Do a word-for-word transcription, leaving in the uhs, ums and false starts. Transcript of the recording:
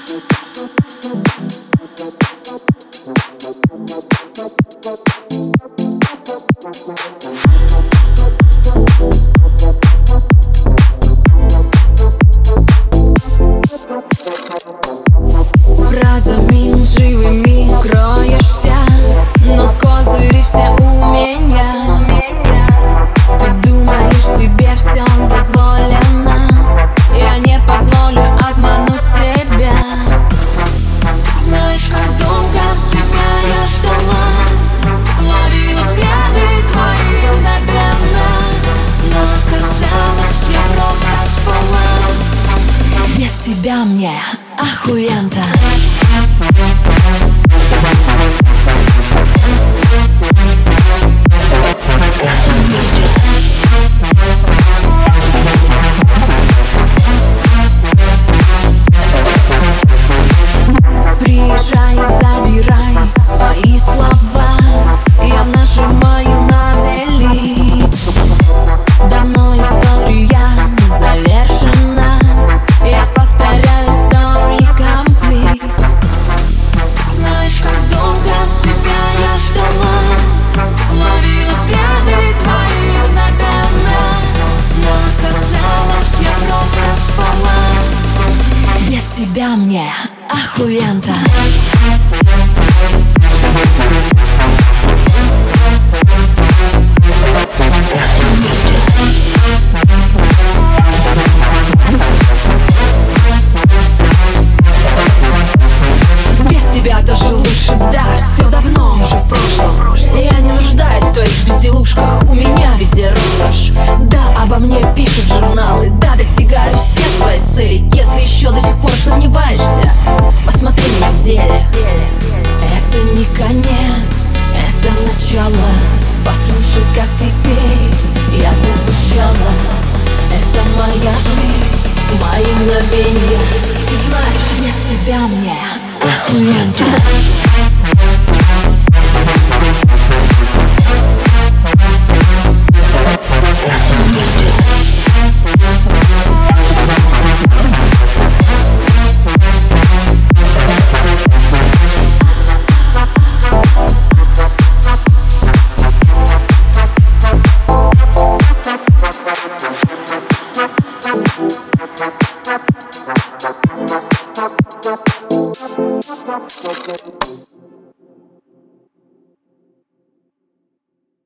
Фразами лживыми кроешься, но козыри все у меня. Ты думаешь, тебе все дозволено, я не позволю обмануть себя. Знаешь, как долго тебя я ждала, ловила взгляды твои мгновенно, но оказалось, я просто спала. Без тебя мне охуенно. Приезжай, забирай свои слова, я нажимаю на delete. Давно история завершена, я повторяю story complete. Знаешь, как долго тебя я ждала, ловила взгляды твои мгновенно, но оказалось, я просто спала. Без тебя мне охуенно. Без тебя даже лучше, да, все давно уже в прошлом. Я не нуждаюсь в твоих безделушках, у меня везде роскошь. Да, обо мне пишут журналы, да, достигаю все свои цели. Если еще до сих пор сомневаешься, посмотри меня в деле. Это не конец, это начало. Послушай, как теперь я зазвучала. Это моя жизнь, мои мгновения. И знаешь, без тебя мне охуенно.